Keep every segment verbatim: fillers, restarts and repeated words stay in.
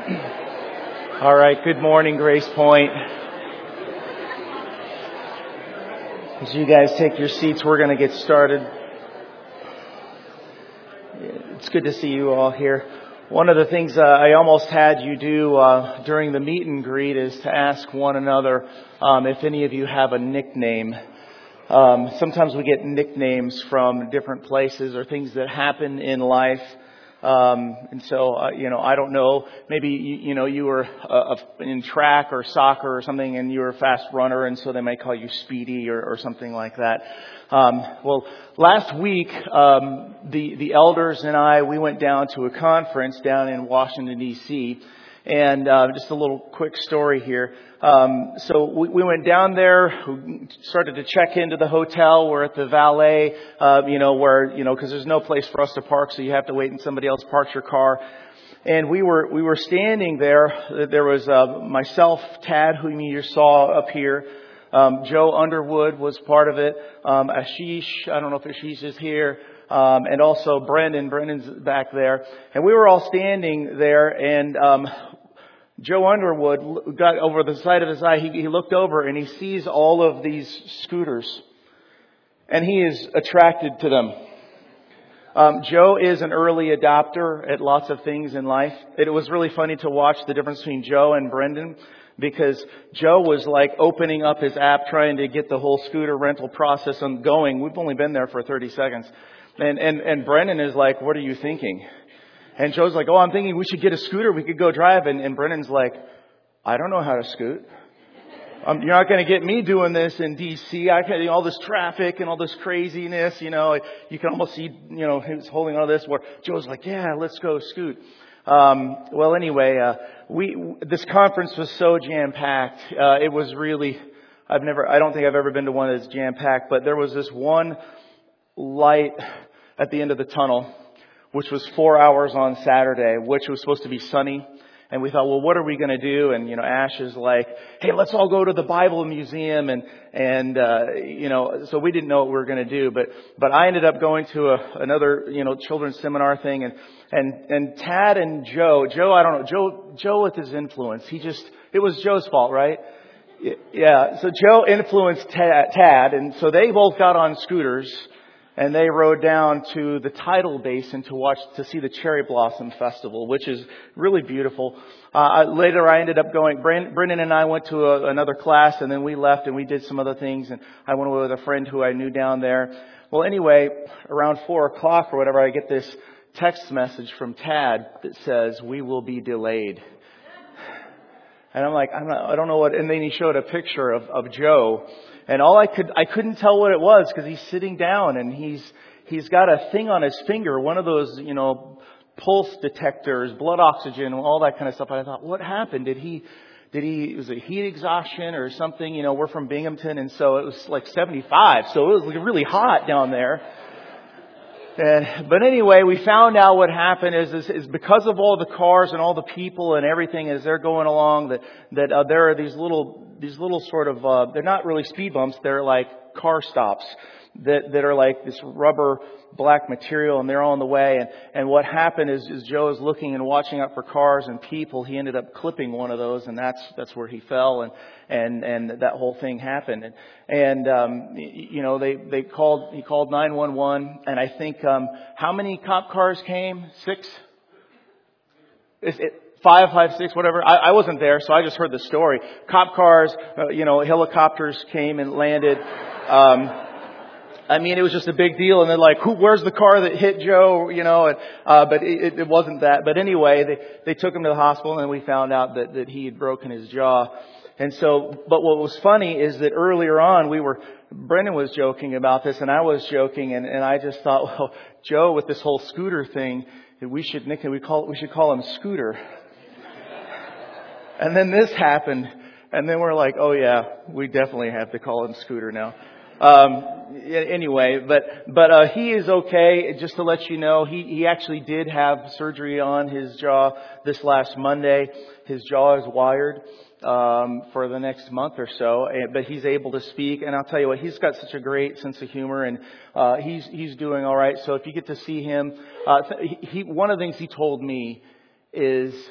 All right, good morning, Grace Point. As you guys take your seats, we're going to get started. It's good to see you all here. One of the things uh, I almost had you do uh, during the meet and greet is to ask one another um, if any of you have a nickname. Um, sometimes we get nicknames from different places or things that happen in life. Um, and so, uh, you know, I don't know, maybe, you, you know, you were uh, in track or soccer or something and you were a fast runner and so they might call you Speedy or, or something like that. Um, well, last week, um, the, the elders and I, we went down to a conference down in Washington, D C And, uh, just a little quick story here. Um, so we, we went down there, we started to check into the hotel. We're at the valet, uh, you know, where, you know, cause there's no place for us to park. So you have to wait and somebody else parks your car. And we were, we were standing there. There was, uh, myself, Tad, whom you saw up here. Um, Joe Underwood was part of it. Um, Ashish, I don't know if Ashish is here. Um, and also Brendan, Brendan's back there. And we were all standing there and, um, Joe Underwood got over the side of his eye. He, he looked over and he sees all of these scooters and he is attracted to them. Um, Joe is an early adopter at lots of things in life. It was really funny to watch the difference between Joe and Brendan because Joe was like opening up his app trying to get the whole scooter rental process going. We've only been there for thirty seconds. And, and, and Brendan is like, what are you thinking? And Joe's like, oh, I'm thinking we should get a scooter. We could go drive. And, and Brendan's like, I don't know how to scoot. Um, you're not going to get me doing this in D C. I can, all this traffic and all this craziness, you know, you can almost see, you know, he was holding all this where Joe's like, yeah, let's go scoot. Um, well, anyway, uh, we, this conference was so jam-packed. Uh, it was really, I've never, I don't think I've ever been to one that's jam-packed, but there was this one light at the end of the tunnel, which was four hours on Saturday, which was supposed to be sunny. And we thought, well, what are we going to do? And, you know, Ash is like, hey, let's all go to the Bible Museum. And, and, uh, you know, so we didn't know what we were going to do. But, but I ended up going to a, another, you know, children's seminar thing. And, and, and Tad and Joe, Joe, I don't know, Joe, Joe with his influence, he just, it was Joe's fault, right? Yeah. So Joe influenced Tad. And so they both got on scooters. And they rode down to the tidal basin to watch, to see the Cherry Blossom Festival, which is really beautiful. Uh, later I ended up going, Brendan and I went to a, another class and then we left and we did some other things and I went away with a friend who I knew down there. Well, anyway, around four o'clock or whatever, I get this text message from Tad that says, we will be delayed. And I'm like, I'm not, I don't know what, and then he showed a picture of, of Joe. And all I could, I couldn't tell what it was because he's sitting down and he's, he's got a thing on his finger, one of those, you know, pulse detectors, blood oxygen, all that kind of stuff. And I thought, what happened? Did he, did he, was it heat exhaustion or something? You know, we're from Binghamton and so it was like seventy-five. So it was like really hot down there. And, but anyway, we found out what happened is, is, is because of all the cars and all the people and everything as they're going along that, that uh, there are these little, these little sort of, uh, they're not really speed bumps. They're like car stops that, that are like this rubber black material and they're on the way. And, and what happened is, is Joe is looking and watching out for cars and people. He ended up clipping one of those and that's, that's where he fell and, and, and that whole thing happened. And, and, um, you know, they, they called, he called nine one one and I think, um, how many cop cars came? Six? Is it? Five, five, six, whatever. I, I wasn't there, so I just heard the story. Cop cars, uh, you know, helicopters came and landed. Um, I mean, it was just a big deal. And they're like, who, where's the car that hit Joe? You know, and, uh, but it, it wasn't that. But anyway, they, they took him to the hospital and we found out that, that he had broken his jaw. And so, but what was funny is that earlier on we were, Brendan was joking about this and I was joking and, and I just thought, well, Joe with this whole scooter thing, we should nick him, we call, we should call him Scooter. And then this happened, and then we're like, oh yeah, we definitely have to call him Scooter now. Um, anyway, but, but, uh, he is okay. Just to let you know, he, he actually did have surgery on his jaw this last Monday. His jaw is wired, um, for the next month or so, but he's able to speak. And I'll tell you what, he's got such a great sense of humor and, uh, he's, he's doing all right. So if you get to see him, uh, he, one of the things he told me is,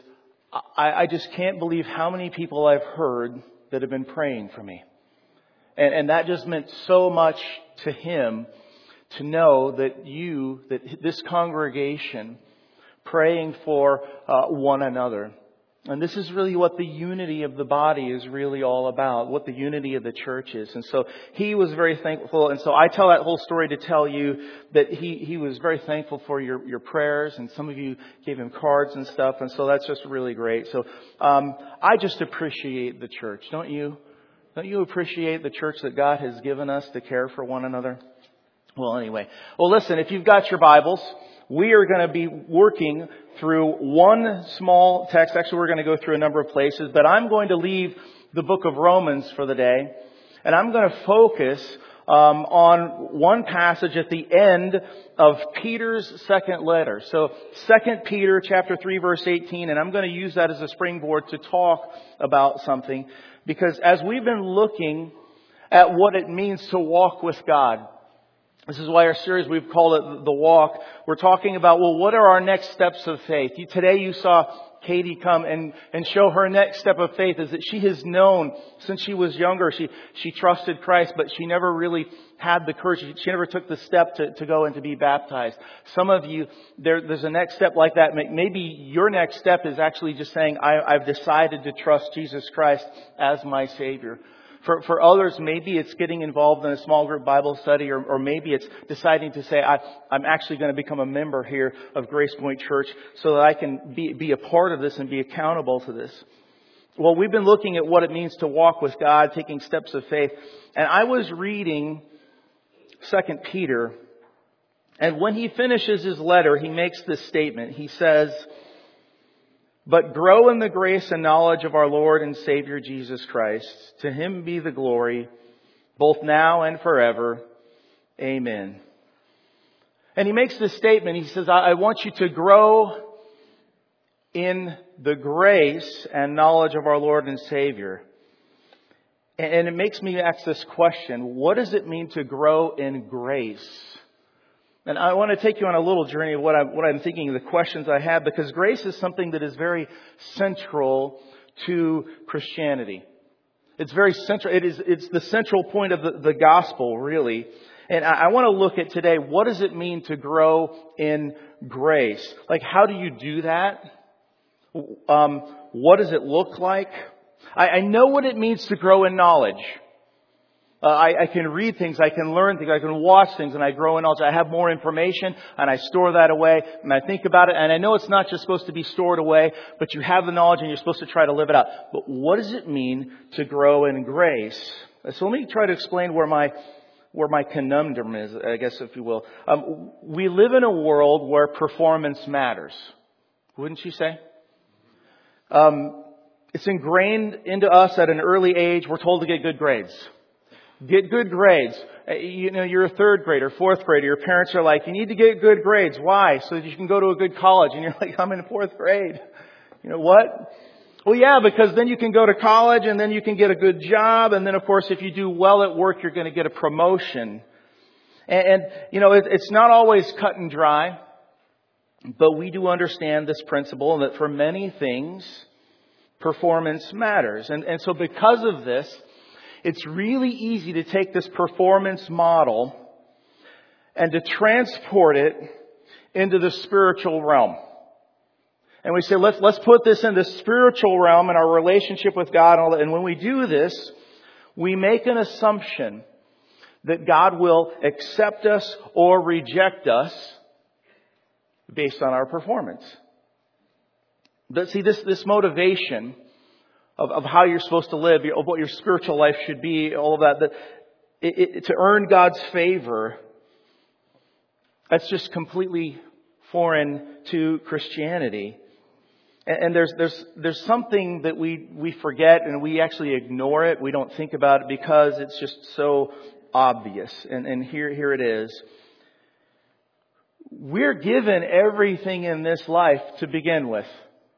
I, I just can't believe how many people I've heard that have been praying for me. And, and that just meant so much to him to know that you, that this congregation, praying for uh, one another. And this is really what the unity of the body is really all about, what the unity of the church is. And so he was very thankful. And so I tell that whole story to tell you that he, he was very thankful for your, your prayers. And some of you gave him cards and stuff. And so that's just really great. So um, I just appreciate the church, don't you? Don't you appreciate the church that God has given us to care for one another? Well, anyway. Well, listen, if you've got your Bibles, we are going to be working through one small text. Actually, we're going to go through a number of places, but I'm going to leave the book of Romans for the day, and I'm going to focus um, on one passage at the end of Peter's second letter. So, Second Peter chapter three, verse eighteen, and I'm going to use that as a springboard to talk about something, because as we've been looking at what it means to walk with God, this is why our series, we've called it The Walk. We're talking about, well, what are our next steps of faith? You, today you saw Katie come and, and show her next step of faith is that she has known since she was younger. She, she trusted Christ, but she never really had the courage. She, she never took the step to, to go and to be baptized. Some of you, there, there's a next step like that. Maybe your next step is actually just saying, I, I've decided to trust Jesus Christ as my Savior. For, for others, maybe it's getting involved in a small group Bible study, or, or maybe it's deciding to say, I, I'm actually going to become a member here of Grace Point Church so that I can be, be a part of this and be accountable to this. Well, we've been looking at what it means to walk with God, taking steps of faith. And I was reading Second Peter, and when he finishes his letter, he makes this statement. He says, "But grow in the grace and knowledge of our Lord and Savior Jesus Christ. To him be the glory, both now and forever. Amen." And he makes this statement. He says, I want you to grow in the grace and knowledge of our Lord and Savior. And it makes me ask this question. What does it mean to grow in grace? And I want to take you on a little journey of what I'm, what I'm thinking, the questions I have, because grace is something that is very central to Christianity. It's very central. It is, it's the central point of the, the gospel, really. And I, I want to look at today, what does it mean to grow in grace? Like, how do you do that? Um, what does it look like? I, I know what it means to grow in knowledge. Uh, I, I can read things, I can learn things, I can watch things, and I grow in knowledge. I have more information, and I store that away, and I think about it. And I know it's not just supposed to be stored away, but you have the knowledge, and you're supposed to try to live it out. But what does it mean to grow in grace? So let me try to explain where my where my conundrum is, I guess, if you will. Um, we live in a world where performance matters, wouldn't you say? Um, it's ingrained into us at an early age. We're told to get good grades. Get good grades. You know, you're a third grader, fourth grader. Your parents are like, you need to get good grades. Why? So that you can go to a good college. And you're like, I'm in fourth grade. You know what? Well, yeah, because then you can go to college and then you can get a good job. And then, of course, if you do well at work, you're going to get a promotion. And, and you know, it, it's not always cut and dry. But we do understand this principle, and that for many things, performance matters. And, and so because of this, it's really easy to take this performance model and to transport it into the spiritual realm. And we say, let's, let's put this in the spiritual realm and our relationship with God and all that. And when we do this, we make an assumption that God will accept us or reject us based on our performance. But see, this, this motivation Of, of how you're supposed to live, of what your spiritual life should be, all of that, that it, it, to earn God's favor, that's just completely foreign to Christianity. And, and there's there's there's something that we we forget, and we actually ignore it. We don't think about it because it's just so obvious. And and here here it is. We're given everything in this life to begin with.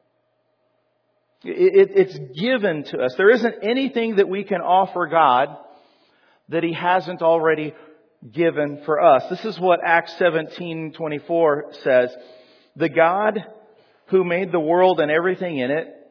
It, it's given to us. There isn't anything that we can offer God that He hasn't already given for us. This is what Acts seventeen twenty-four says. The God who made the world and everything in it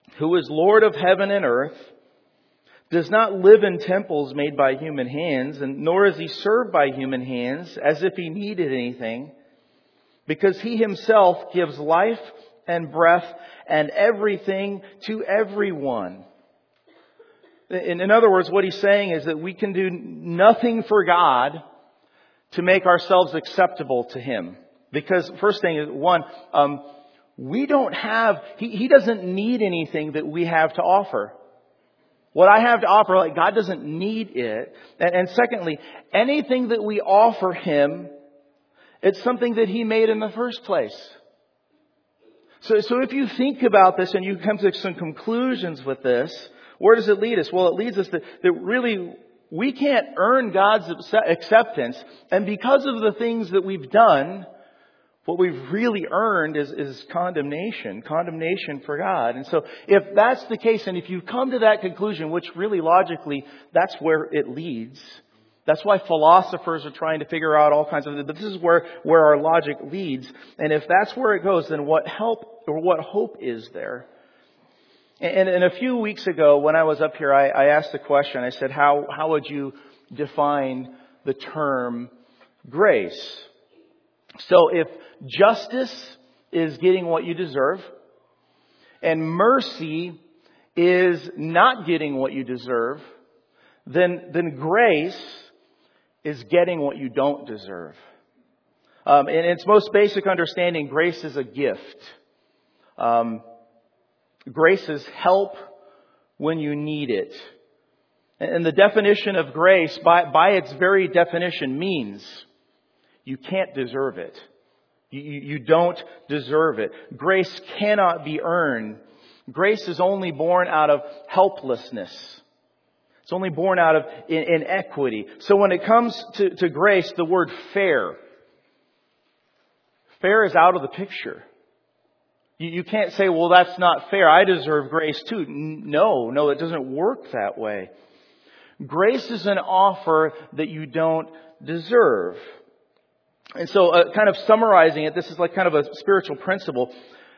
who is Lord of heaven and earth, does not live in temples made by human hands, and nor is he served by human hands as if he needed anything, because he himself gives life and breath and everything to everyone. In, in other words, what he's saying is that we can do nothing for God to make ourselves acceptable to him. Because first thing is, one, um, we don't have, he, he doesn't need anything that we have to offer. What I have to offer, like, God doesn't need it. And, and secondly, anything that we offer him, it's something that he made in the first place. So, so if you think about this and you come to some conclusions with this, where does it lead us? Well, it leads us that, that really we can't earn God's acceptance. And because of the things that we've done, what we've really earned is, is condemnation, condemnation for God. And so if that's the case, and if you come to that conclusion, which really logically, that's where it leads. That's why philosophers are trying to figure out all kinds of, but this is where, where our logic leads. And if that's where it goes, then what help or what hope is there? And, and a few weeks ago, when I was up here, I, I asked a question. I said, how, how would you define the term grace? So if justice is getting what you deserve, and mercy is not getting what you deserve, then, then grace is getting what you don't deserve. Um, in its most basic understanding, grace is a gift. Um, grace is help when you need it. And the definition of grace, by, by its very definition, means you can't deserve it. You, you, you don't deserve it. Grace cannot be earned. Grace is only born out of helplessness. It's only born out of in, inequity. So when it comes to, to grace, the word fair, fair is out of the picture. You, you can't say, well, that's not fair. I deserve grace too. No, no, it doesn't work that way. Grace is an offer that you don't deserve. And so uh, kind of summarizing it, this is like kind of a spiritual principle.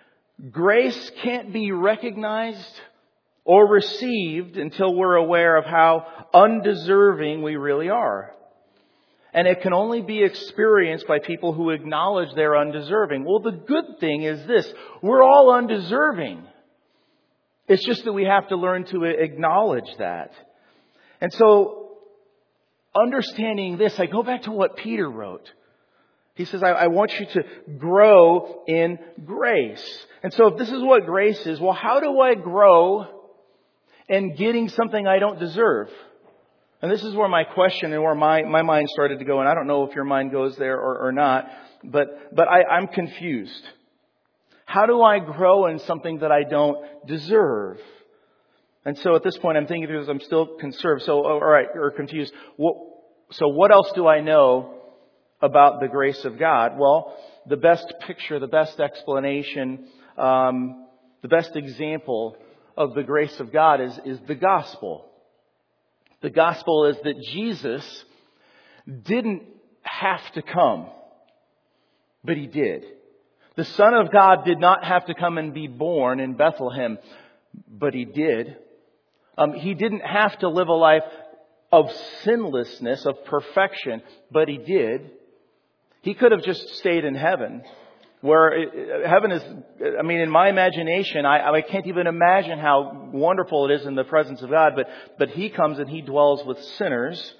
Grace can't be recognized or received until we're aware of how undeserving we really are. And it can only be experienced by people who acknowledge they're undeserving. Well, the good thing is this. We're all undeserving. It's just that we have to learn to acknowledge that. And so, understanding this, I go back to what Peter wrote. He says, I, I want you to grow in grace. And so if this is what grace is, well, how do I grow in getting something I don't deserve? And this is where my question and where my, my mind started to go. And I don't know if your mind goes there or, or not, but, but I, I'm confused. How do I grow in something that I don't deserve? And so at this point, I'm thinking through this, I'm still conserved. So, all right, or confused. What, so what else do I know about the grace of God? Well, the best picture, the best explanation, um, the best example of the grace of God is, is the gospel. The gospel is that Jesus didn't have to come, but He did. The Son of God did not have to come and be born in Bethlehem, but He did. Um, he didn't have to live a life of sinlessness, of perfection, but He did. He could have just stayed in heaven, where it, heaven is, I mean, in my imagination, I, I can't even imagine how wonderful it is in the presence of God, but, but He comes and He dwells with sinners,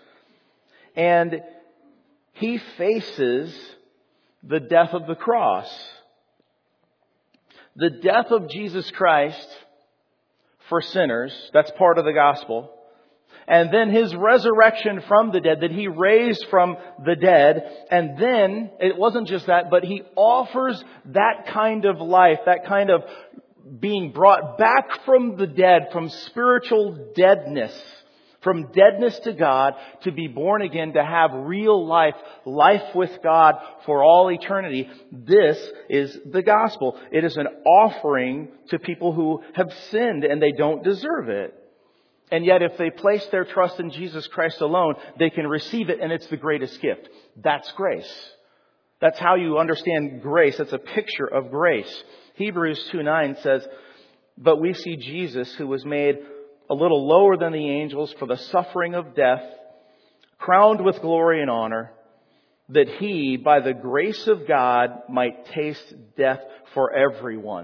and He faces the death of the cross. The death of Jesus Christ for sinners, that's part of the gospel. And then His resurrection from the dead, that He raised from the dead. And then, it wasn't just that, but He offers that kind of life, that kind of being brought back from the dead, from spiritual deadness, from deadness to God, to be born again, to have real life, life with God for all eternity. This is the gospel. It is an offering to people who have sinned and they don't deserve it. And yet if they place their trust in Jesus Christ alone, they can receive it, and it's the greatest gift. That's grace. That's how you understand grace. That's a picture of grace. Hebrews two nine says, But we see Jesus, who was made a little lower than the angels for the suffering of death, crowned with glory and honor, that He, by the grace of God, might taste death for everyone.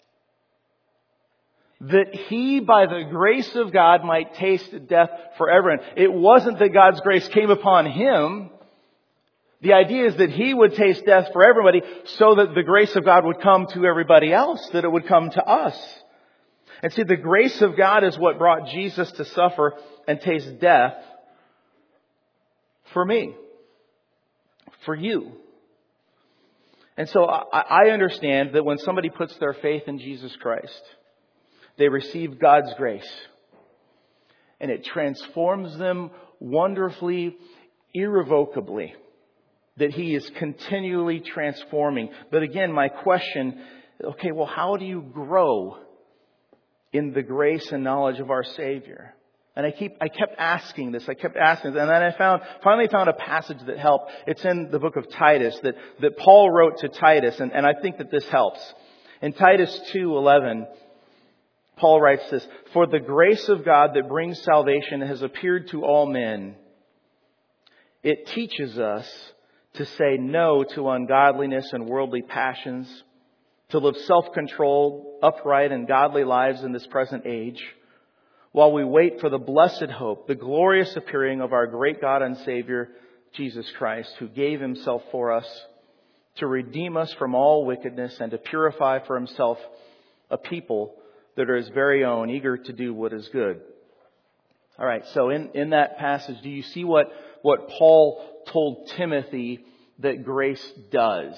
That He, by the grace of God, might taste death for everyone. It wasn't that God's grace came upon Him. The idea is that He would taste death for everybody so that the grace of God would come to everybody else, that it would come to us. And see, the grace of God is what brought Jesus to suffer and taste death for me, for you. And so I understand that when somebody puts their faith in Jesus Christ, they receive God's grace. And it transforms them wonderfully, irrevocably. That He is continually transforming. But again, my question, okay, well, how do you grow in the grace and knowledge of our Savior? And I keep, I kept asking this, I kept asking this, and then I found, finally found a passage that helped. It's in the book of Titus that, that Paul wrote to Titus, and, and I think that this helps. In Titus two eleven, Paul writes this, "For the grace of God that brings salvation has appeared to all men. It teaches us to say no to ungodliness and worldly passions, to live self-controlled, upright, and godly lives in this present age, while we wait for the blessed hope, the glorious appearing of our great God and Savior, Jesus Christ, who gave Himself for us to redeem us from all wickedness and to purify for Himself a people that are His very own, eager to do what is good." All right, so in, in that passage, do you see what, what Paul told Timothy that grace does?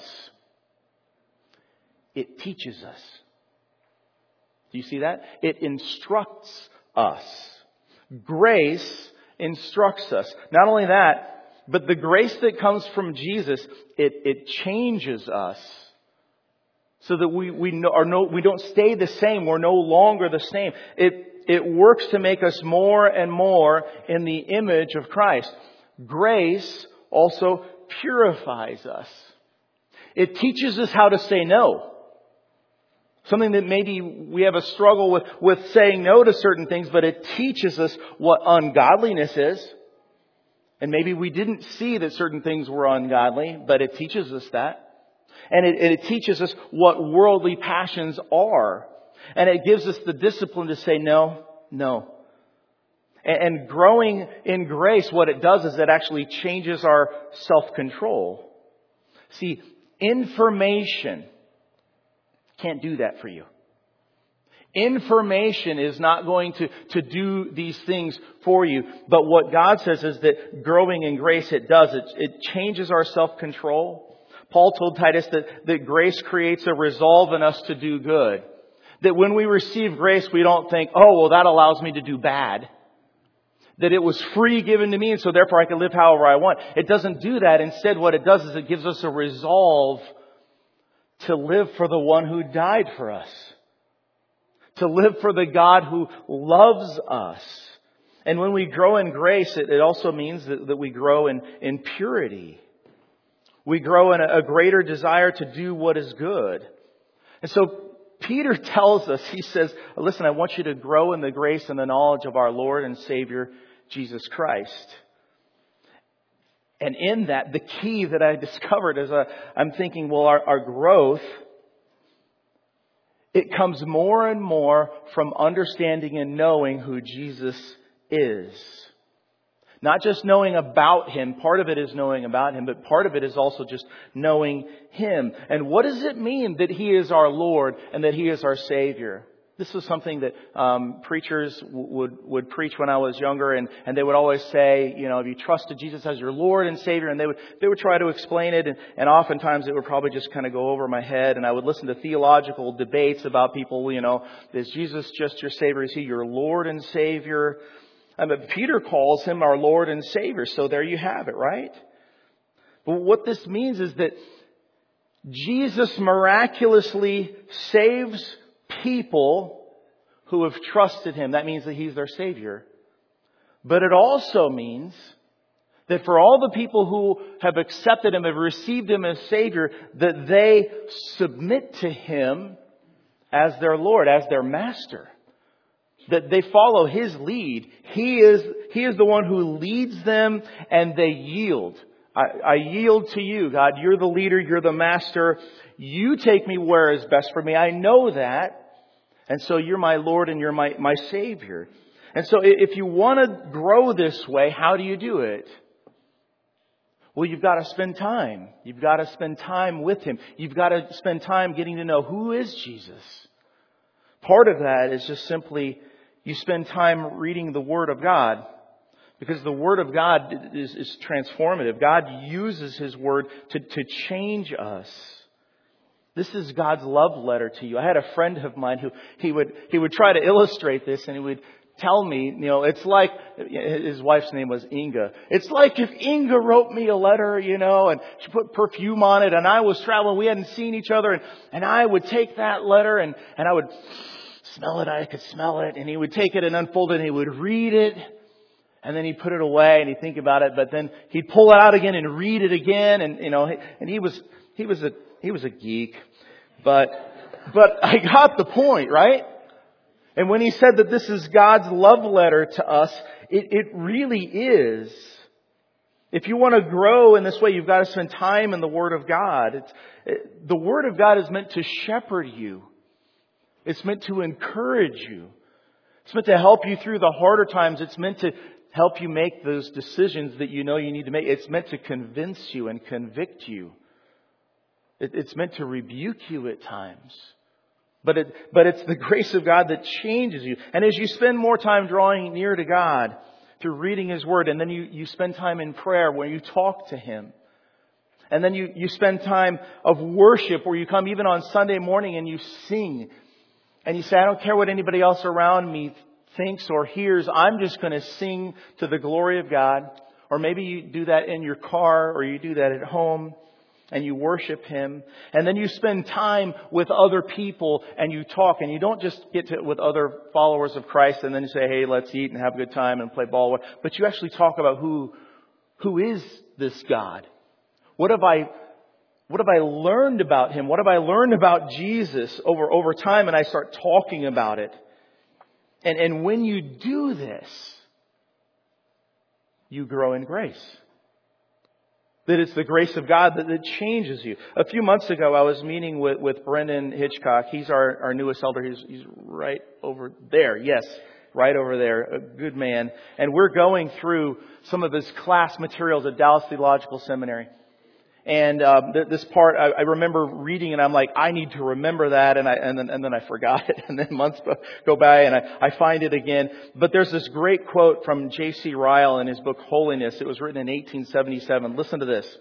It teaches us. Do you see that? It instructs us. Grace instructs us. Not only that, but the grace that comes from Jesus, it, it changes us. So that we, we no, are no, we don't stay the same. We're no longer the same. It, it works to make us more and more in the image of Christ. Grace also purifies us. It teaches us how to say no. Something that maybe we have a struggle with, with saying no to certain things, but it teaches us what ungodliness is. And maybe we didn't see that certain things were ungodly, but it teaches us that. And it, and it teaches us what worldly passions are. And it gives us the discipline to say no, no. And, and growing in grace, what it does is it actually changes our self-control. See, information can't do that for you. Information is not going to, to do these things for you. But what God says is that growing in grace, it does. It, it changes our self-control. Paul told Titus that, that grace creates a resolve in us to do good. That when we receive grace, we don't think, oh, well, that allows me to do bad. That it was free given to me, and so therefore I can live however I want. It doesn't do that. Instead, what it does is it gives us a resolve to live for the one who died for us. To live for the God who loves us. And when we grow in grace, it, it also means that, that we grow in, in purity. We grow in a, a greater desire to do what is good. And so Peter tells us, he says, listen, I want you to grow in the grace and the knowledge of our Lord and Savior, Jesus Christ. And in that, the key that I discovered is uh, I'm thinking, well, our, our growth, it comes more and more from understanding and knowing who Jesus is. Not just knowing about Him. Part of it is knowing about Him, but part of it is also just knowing Him. And what does it mean that He is our Lord and that He is our Savior? This was something that um, preachers w- would would preach when I was younger, and, and they would always say, you know, if you trusted Jesus as your Lord and Savior, and they would they would try to explain it, and, and oftentimes it would probably just kind of go over my head, and I would listen to theological debates about people, you know, is Jesus just your Savior? Is He your Lord and Savior? I mean, Peter calls Him our Lord and Savior, so there you have it, right? But what this means is that Jesus miraculously saves people who have trusted Him. That means that He's their Savior. But it also means that for all the people who have accepted Him, have received Him as Savior, that they submit to Him as their Lord, as their master. That they follow His lead. He is, He is the one who leads them, and they yield. I, I yield to you, God. You're the leader. You're the master. You take me where is best for me. I know that. And so you're my Lord and you're my, my Savior. And so if you want to grow this way, how do you do it? Well, you've got to spend time. You've got to spend time with Him. You've got to spend time getting to know, who is Jesus? Part of that is just simply you spend time reading the Word of God. Because the Word of God is, is transformative. God uses His Word to, to change us. This is God's love letter to you. I had a friend of mine who he would he would try to illustrate this, and he would tell me, you know, it's like, his wife's name was Inga. It's like if Inga wrote me a letter, you know, and she put perfume on it, and I was traveling, we hadn't seen each other, and, and I would take that letter and, and I would smell it, I could smell it, and he would take it and unfold it, and he would read it, and then he'd put it away, and he'd think about it, but then he'd pull it out again and read it again, and, you know, and he was, he was a, he was a geek, but, but I got the point, right? And when he said that this is God's love letter to us, it, it really is. If you want to grow in this way, you've got to spend time in the Word of God. It's, it, the Word of God is meant to shepherd you. It's meant to encourage you. It's meant to help you through the harder times. It's meant to help you make those decisions that you know you need to make. It's meant to convince you and convict you. It, it's meant to rebuke you at times. But it, but it's the grace of God that changes you. And as you spend more time drawing near to God through reading His Word, and then you, you spend time in prayer where you talk to Him. And then you, you spend time of worship where you come even on Sunday morning and you sing. And you say, I don't care what anybody else around me thinks or hears. I'm just going to sing to the glory of God. Or maybe you do that in your car or you do that at home. And you worship Him. And then you spend time with other people and you talk. And you don't just get to with other followers of Christ and then you say, hey, let's eat and have a good time and play ball. But you actually talk about who, who is this God? What have I, what have I learned about Him? What have I learned about Jesus over, over time? And I start talking about it. And, and when you do this, you grow in grace. That it's the grace of God that, that changes you. A few months ago, I was meeting with, with Brendan Hitchcock. He's our, our newest elder. He's, he's right over there. Yes, right over there. A good man. And we're going through some of his class materials at Dallas Theological Seminary. And um, th- this part, I, I remember reading, and I'm like, I need to remember that, and I and then and then I forgot it, and then months go by, and I, I find it again. But there's this great quote from J C Ryle in his book Holiness. It was written in eighteen seventy-seven. Listen to this.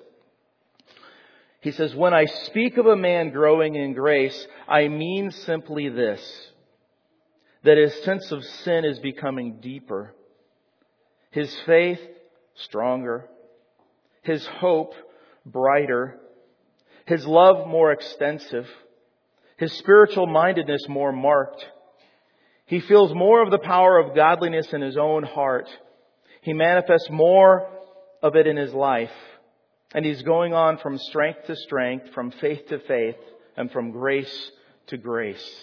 He says, "When I speak of a man growing in grace, I mean simply this: that his sense of sin is becoming deeper, his faith stronger, his hope brighter, his love more extensive, his spiritual mindedness more marked. He feels more of the power of godliness in his own heart. He manifests more of it in his life. And he's going on from strength to strength, from faith to faith, and from grace to grace."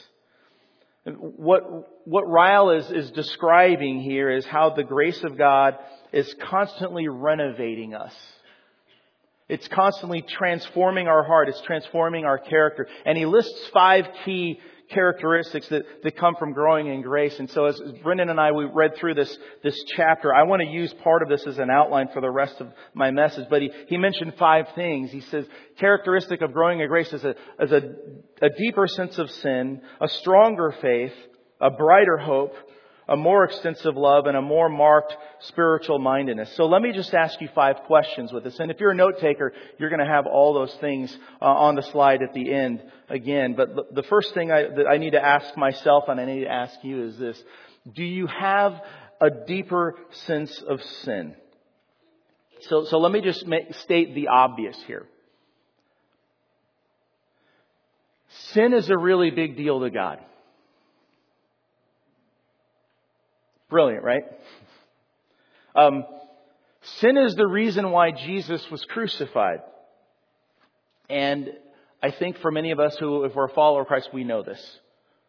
What, what Ryle is, is describing here is how the grace of God is constantly renovating us. It's constantly transforming our heart. It's transforming our character. And he lists five key characteristics that, that come from growing in grace. And so as Brendan and I, we read through this, this chapter, I want to use part of this as an outline for the rest of my message. But he, he mentioned five things. He says, characteristic of growing in grace is a, is a, a deeper sense of sin, a stronger faith, a brighter hope, a more extensive love, and a more marked spiritual mindedness. So let me just ask you five questions with this. And if you're a note taker, you're going to have all those things uh, on the slide at the end again. But the first thing I, that I need to ask myself and I need to ask you is this: do you have a deeper sense of sin? So, so let me just make, state the obvious here. Sin is a really big deal to God. Brilliant, right? Um, sin is the reason why Jesus was crucified. And I think for many of us who, if we're a follower of Christ, we know this.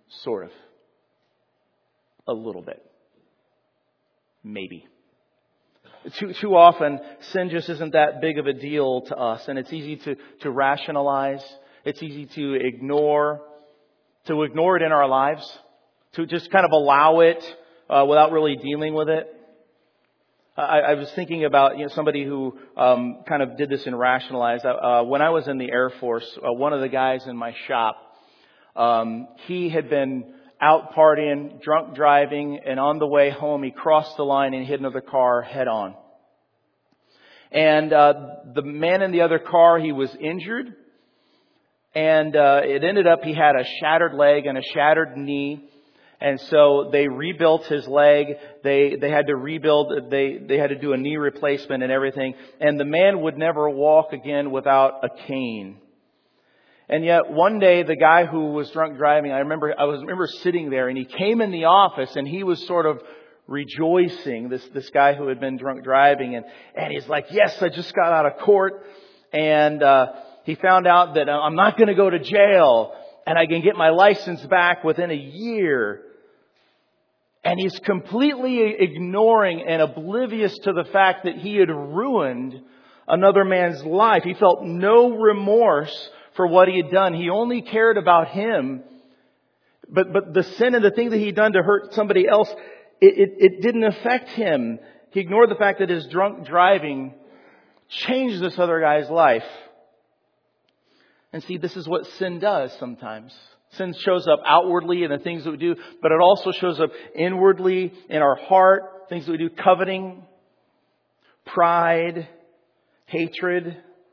Sort of. A little bit. Maybe. Too, too often, sin just isn't that big of a deal to us, and it's easy to, to rationalize. It's easy to ignore, to ignore it in our lives, to just kind of allow it uh, without really dealing with it. I, I was thinking about you know somebody who um, kind of did this and rationalized. Uh, when I was in the Air Force, uh, one of the guys in my shop, um, he had been out partying, drunk driving, and on the way home he crossed the line and hit another car head on. And uh, the man in the other car, he was injured, and uh, it ended up he had a shattered leg and a shattered knee. And so they rebuilt his leg. They they had to rebuild. They they had to do a knee replacement and everything. And the man would never walk again without a cane. And yet one day the guy who was drunk driving, I remember I was remember sitting there, and he came in the office and he was sort of rejoicing. This this guy who had been drunk driving, and and he's like, "Yes, I just got out of court, and uh, he found out that I'm not going to go to jail, and I can get my license back within a year." And he's completely ignoring and oblivious to the fact that he had ruined another man's life. He felt no remorse for what he had done. He only cared about him. But but the sin and the thing that he'd done to hurt somebody else, it, it, it didn't affect him. He ignored the fact that his drunk driving changed this other guy's life. And see, this is what sin does sometimes. Sin shows up outwardly in the things that we do, but it also shows up inwardly in our heart, things that we do, coveting, pride, hatred.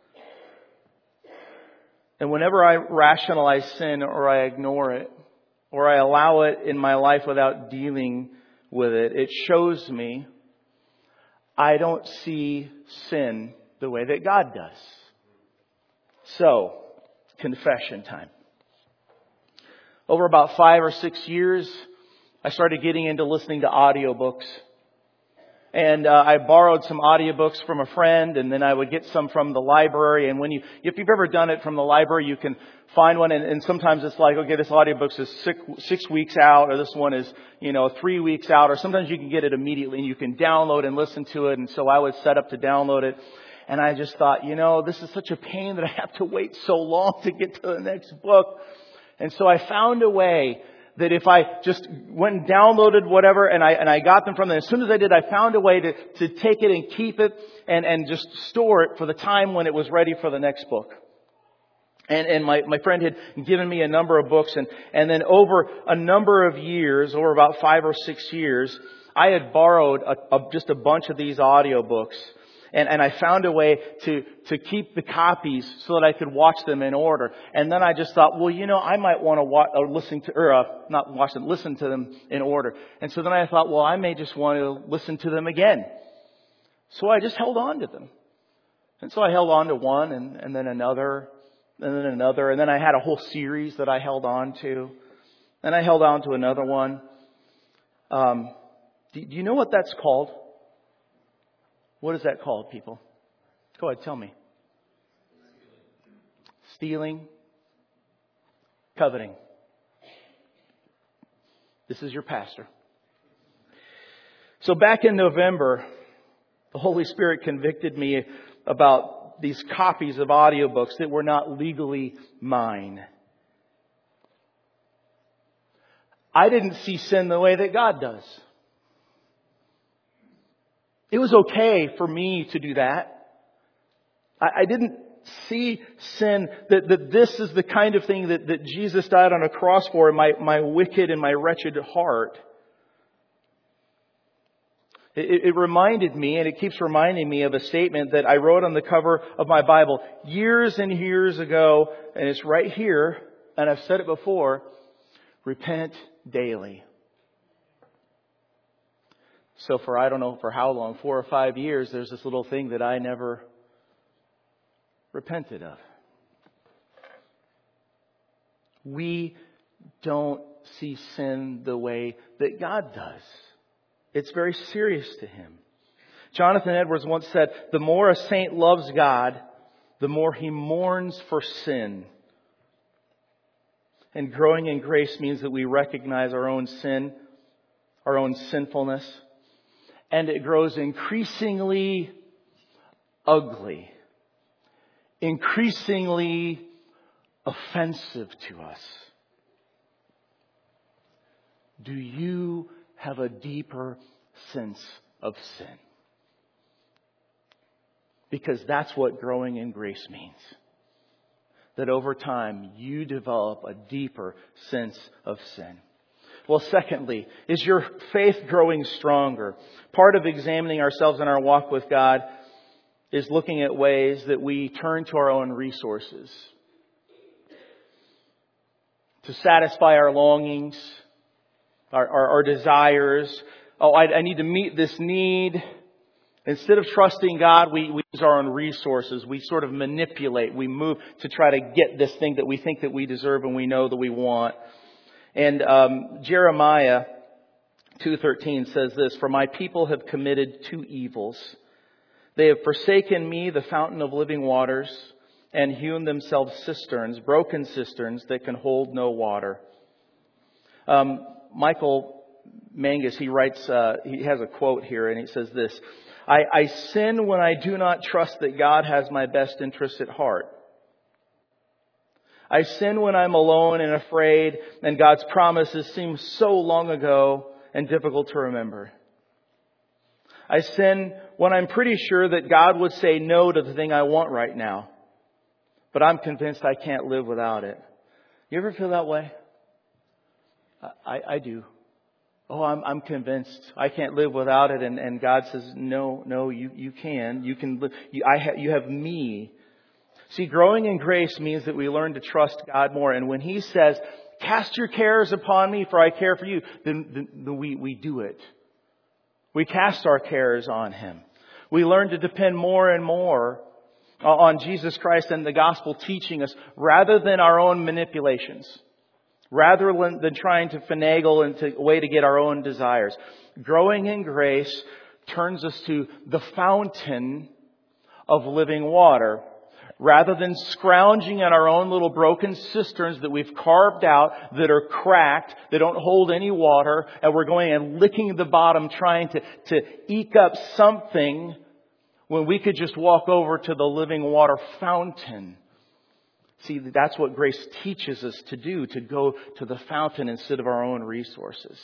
And whenever I rationalize sin or I ignore it, or I allow it in my life without dealing with it, it shows me I don't see sin the way that God does. So, confession time. Over about five or six years, I started getting into listening to audiobooks. And uh, I borrowed some audiobooks from a friend, and then I would get some from the library. And when you, if you've ever done it from the library, you can find one, and, and sometimes it's like, okay, this audiobook is six, six weeks out, or this one is, you know, three weeks out, or sometimes you can get it immediately, and you can download and listen to it. And so I would set up to download it. And I just thought, you know, this is such a pain that I have to wait so long to get to the next book. And so I found a way that if I just went and downloaded whatever and I and I got them from them, as soon as I did, I found a way to, to take it and keep it and, and just store it for the time when it was ready for the next book. And and my, my friend had given me a number of books, and, and then over a number of years, over about five or six years, I had borrowed a, a, just a bunch of these audiobooks. And, and I found a way to, to keep the copies so that I could watch them in order. And then I just thought, well, you know, I might want to watch, or listen to, or uh, not watch them, listen to them in order. And so then I thought, well, I may just want to listen to them again. So I just held on to them. And so I held on to one, and, and then another, and then another. And then I had a whole series that I held on to. Then I held on to another one. Um, do, do you know what that's called? What is that called, people? Go ahead, tell me. Stealing. Coveting. This is your pastor. So back in November, the Holy Spirit convicted me about these copies of audiobooks that were not legally mine. I didn't see sin the way that God does. It was okay for me to do that. I, I didn't see sin, that, that this is the kind of thing that, that Jesus died on a cross for in my, my wicked and my wretched heart. It, it reminded me, and it keeps reminding me of a statement that I wrote on the cover of my Bible years and years ago, and it's right here, and I've said it before, repent daily. So for, I don't know for how long, four or five years, there's this little thing that I never repented of. We don't see sin the way that God does. It's very serious to Him. Jonathan Edwards once said, the more a saint loves God, the more he mourns for sin. And growing in grace means that we recognize our own sin, our own sinfulness, and it grows increasingly ugly, increasingly offensive to us. Do you have a deeper sense of sin? Because that's what growing in grace means. That over time you develop a deeper sense of sin. Well, secondly, is your faith growing stronger? Part of examining ourselves in our walk with God is looking at ways that we turn to our own resources to satisfy our longings, our, our, our desires. Oh, I, I need to meet this need. Instead of trusting God, we, we use our own resources. We sort of manipulate. We move to try to get this thing that we think that we deserve and we know that we want. And um, Jeremiah two thirteen says this, "For my people have committed two evils. They have forsaken me, the fountain of living waters, and hewn themselves cisterns, broken cisterns that can hold no water." Um, Michael Mangus, he writes, uh, he has a quote here, and he says this, I, I sin when I do not trust that God has my best interest at heart. I sin when I'm alone and afraid, and God's promises seem so long ago and difficult to remember. I sin when I'm pretty sure that God would say no to the thing I want right now, but I'm convinced I can't live without it. You ever feel that way? I, I do. Oh, I'm, I'm convinced I can't live without it. And, and God says, no, no, you, you can. You can live. You, I ha, you have me. See, growing in grace means that we learn to trust God more. And when He says, cast your cares upon me, for I care for you, then, then, then we, we do it. We cast our cares on Him. We learn to depend more and more on Jesus Christ and the gospel teaching us rather than our own manipulations. Rather than trying to finagle into a way to get our own desires. Growing in grace turns us to the fountain of living water. Rather than scrounging at our own little broken cisterns that we've carved out, that are cracked, that don't hold any water, and we're going and licking the bottom trying to, to eke up something when we could just walk over to the living water fountain. See, that's what grace teaches us to do, to go to the fountain instead of our own resources.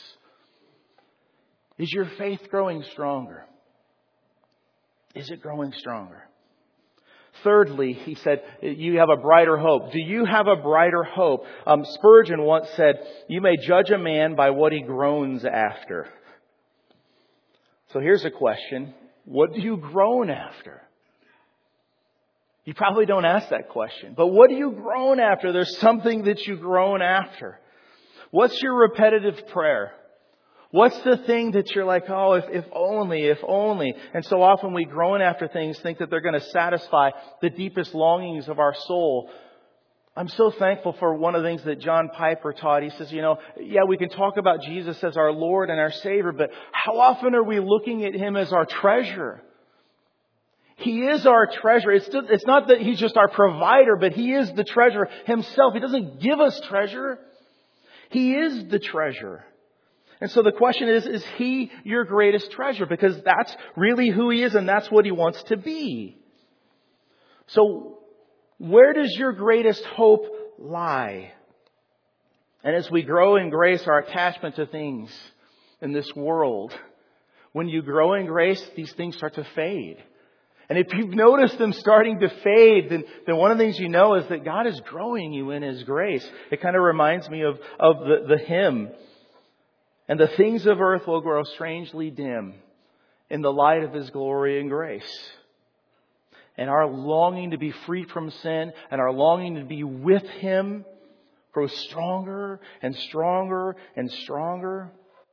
Is your faith growing stronger? Is it growing stronger? Thirdly, he said, you have a brighter hope. Do you have a brighter hope? Um, Spurgeon once said, you may judge a man by what he groans after. So here's a question. What do you groan after? You probably don't ask that question. But what do you groan after? There's something that you groan after. What's your repetitive prayer? What's the thing that you're like, oh, if, if only, if only. And so often we groan after things, think that they're going to satisfy the deepest longings of our soul. I'm so thankful for one of the things that John Piper taught. He says, you know, yeah, we can talk about Jesus as our Lord and our Savior, but how often are we looking at Him as our treasure? He is our treasure. It's, just, it's not that He's just our provider, but He is the treasure Himself. He doesn't give us treasure. He is the treasure. And so the question is, is He your greatest treasure? Because that's really who He is and that's what He wants to be. So where does your greatest hope lie? And as we grow in grace, our attachment to things in this world, when you grow in grace, these things start to fade. And if you've noticed them starting to fade, then, then one of the things you know is that God is growing you in His grace. It kind of reminds me of, of the, the hymn. And the things of earth will grow strangely dim in the light of His glory and grace. And our longing to be free from sin and our longing to be with Him grows stronger and stronger and stronger.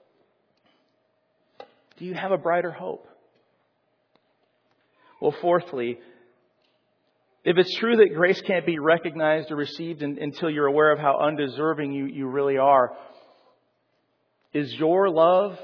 Do you have a brighter hope? Well, fourthly, if it's true that grace can't be recognized or received in, until you're aware of how undeserving you, you really are, is your love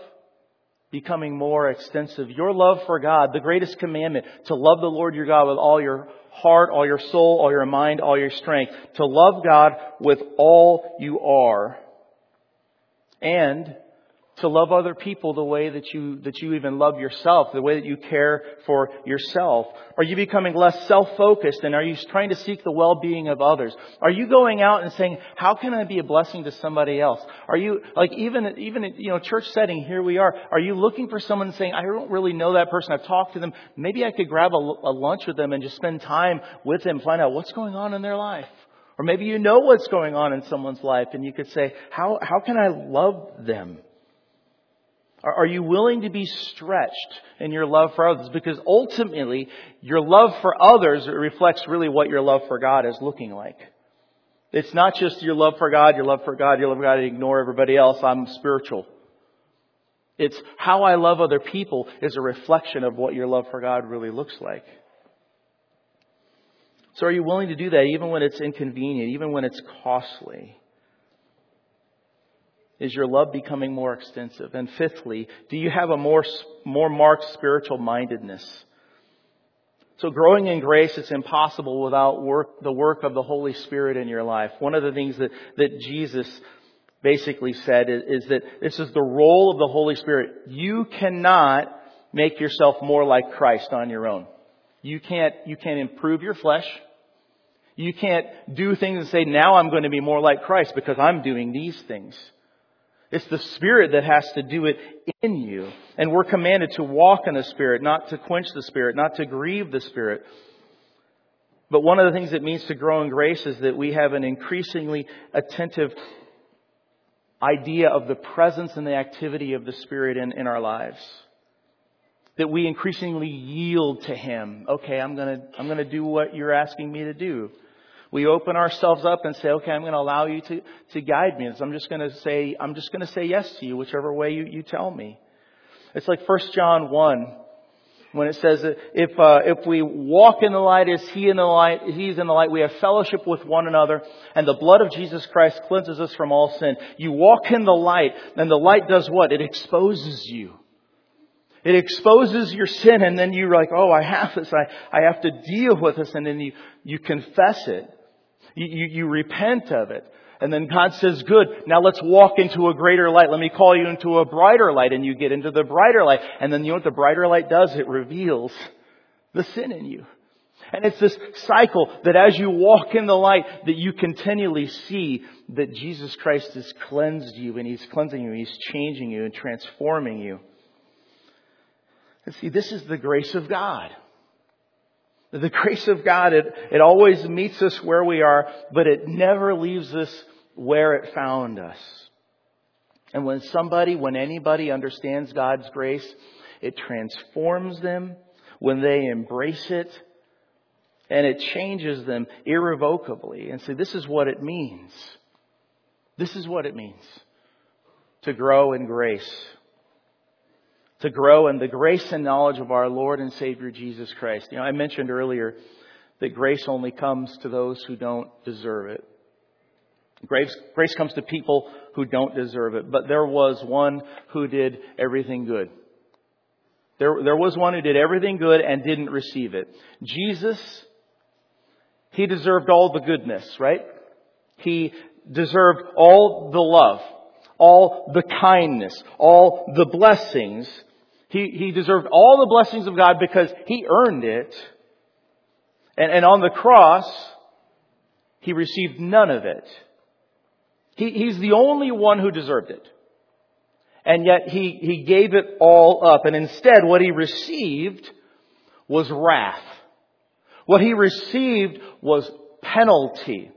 becoming more extensive? Your love for God, the greatest commandment, to love the Lord your God with all your heart, all your soul, all your mind, all your strength. To love God with all you are. And to love other people the way that you, that you even love yourself, the way that you care for yourself. Are you becoming less self-focused, and are you trying to seek the well-being of others? Are you going out and saying, how can I be a blessing to somebody else? Are you, like even, even in, you know, church setting, here we are. Are you looking for someone saying, I don't really know that person. I've talked to them. Maybe I could grab a, a lunch with them and just spend time with them, find out what's going on in their life. Or maybe you know what's going on in someone's life, and you could say, how, how can I love them? Are you willing to be stretched in your love for others? Because ultimately, your love for others reflects really what your love for God is looking like. It's not just your love for God, your love for God, your love for God, and ignore everybody else. I'm spiritual. It's how I love other people is a reflection of what your love for God really looks like. So are you willing to do that even when it's inconvenient, even when it's costly? Is your love becoming more extensive? And fifthly, do you have a more, more marked spiritual mindedness? So growing in grace, it's impossible without work, the work of the Holy Spirit in your life. One of the things that, that Jesus basically said is, is that this is the role of the Holy Spirit. You cannot make yourself more like Christ on your own. You can't, you can't improve your flesh. You can't do things and say, now I'm going to be more like Christ because I'm doing these things. It's the Spirit that has to do it in you. And we're commanded to walk in the Spirit, not to quench the Spirit, not to grieve the Spirit. But one of the things it means to grow in grace is that we have an increasingly attentive idea of the presence and the activity of the Spirit in, in our lives. That we increasingly yield to Him. Okay, I'm going to, I'm going to do what you're asking me to do. We open ourselves up and say, okay, I'm going to allow you to, to guide me. So I'm just going to say, I'm just going to say yes to you, whichever way you, you tell me. It's like First John one, when it says that if, uh, if we walk in the light as He in the light, He's in the light, we have fellowship with one another, and the blood of Jesus Christ cleanses us from all sin. You walk in the light, and the light does what? It exposes you. It exposes your sin, and then you're like, oh, I have this. I, I have to deal with this. And then you, you confess it. You, you, you repent of it. And then God says, good, now let's walk into a greater light. Let me call you into a brighter light. And you get into the brighter light. And then you know what the brighter light does? It reveals the sin in you. And it's this cycle that as you walk in the light, that you continually see that Jesus Christ has cleansed you, and He's cleansing you, He's changing you and transforming you. And see, this is the grace of God. The grace of God, it, it always meets us where we are, but it never leaves us where it found us. And when somebody, when anybody understands God's grace, it transforms them when they embrace it, and it changes them irrevocably. And so this is what it means. This is what it means to grow in grace. To grow in the grace and knowledge of our Lord and Savior Jesus Christ. You know, I mentioned earlier that grace only comes to those who don't deserve it. Grace, grace comes to people who don't deserve it. But there was one who did everything good. There, there was one who did everything good and didn't receive it. Jesus, He deserved all the goodness, right? He deserved all the love, all the kindness, all the blessings. He, he deserved all the blessings of God because He earned it. And, and on the cross, He received none of it. He, he's the only one who deserved it. And yet He, He gave it all up. And instead, what He received was wrath. What He received was penalty.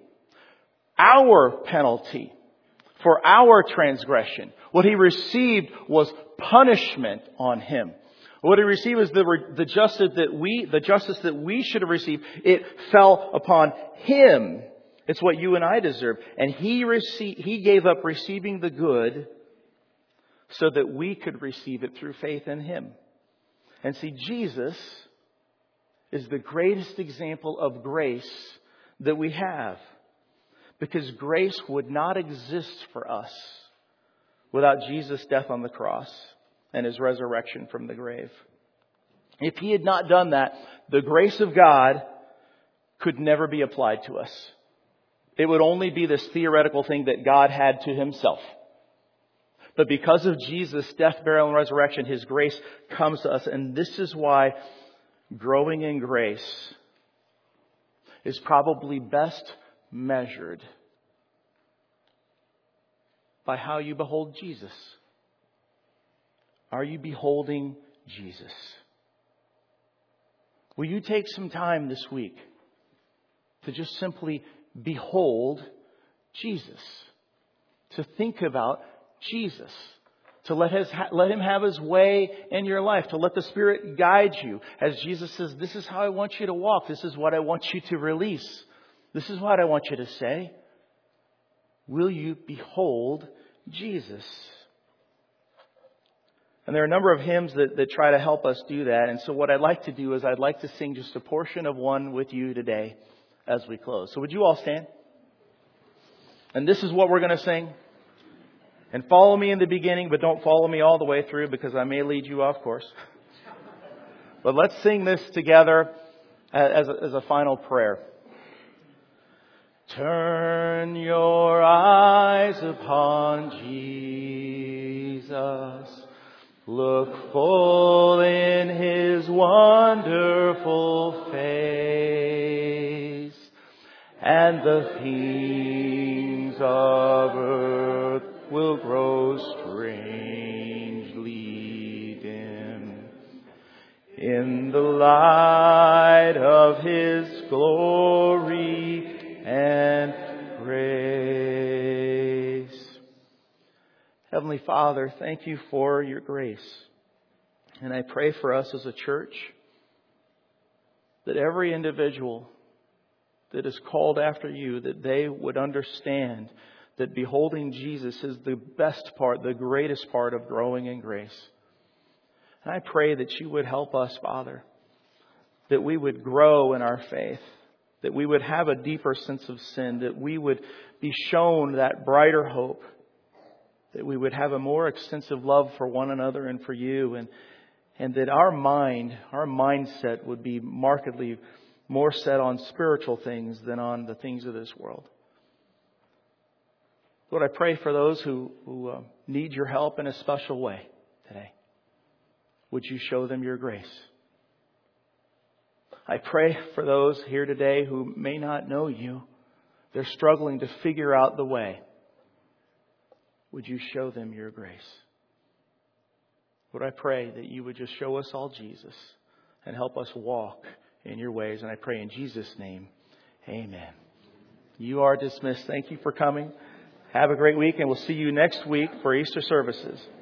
Our penalty for our transgression. What He received was punishment on Him. What He received was the, the justice that we, the justice that we should have received. It fell upon Him. It's what you and I deserve. And He received, He gave up receiving the good so that we could receive it through faith in Him. And see, Jesus is the greatest example of grace that we have. Because grace would not exist for us without Jesus' death on the cross and His resurrection from the grave. If He had not done that, the grace of God could never be applied to us. It would only be this theoretical thing that God had to himself. But because of Jesus' death, burial, and resurrection, his grace comes to us. And this is why growing in grace is probably best measured by how you behold Jesus. Are you beholding Jesus? Will you take some time this week to just simply behold Jesus? To think about Jesus. To let his, let him have his way in your life. To let the Spirit guide you. As Jesus says, this is how I want you to walk. This is what I want you to release. This is what I want you to say. Will you behold Jesus? And there are a number of hymns that, that try to help us do that. And so what I'd like to do is I'd like to sing just a portion of one with you today as we close. So would you all stand? And this is what we're going to sing. And follow me in the beginning, but don't follow me all the way through because I may lead you off course. But let's sing this together as a, as a final prayer. Turn your eyes upon Jesus. Look full in his wonderful face, and the things of earth will grow strangely dim in the light of his glory and grace. Heavenly Father, thank you for your grace. And I pray for us as a church that every individual that is called after you, that they would understand that beholding Jesus is the best part, the greatest part of growing in grace. And I pray that you would help us, Father, that we would grow in our faith, that we would have a deeper sense of sin, that we would be shown that brighter hope, that we would have a more extensive love for one another and for you, and, and that our mind, our mindset would be markedly more set on spiritual things than on the things of this world. Lord, I pray for those who, who uh, need your help in a special way today. Would you show them your grace? I pray for those here today who may not know you. They're struggling to figure out the way. Would you show them your grace? Lord, I pray that you would just show us all Jesus and help us walk in your ways. And I pray in Jesus' name, amen. You are dismissed. Thank you for coming. Have a great week, and we'll see you next week for Easter services.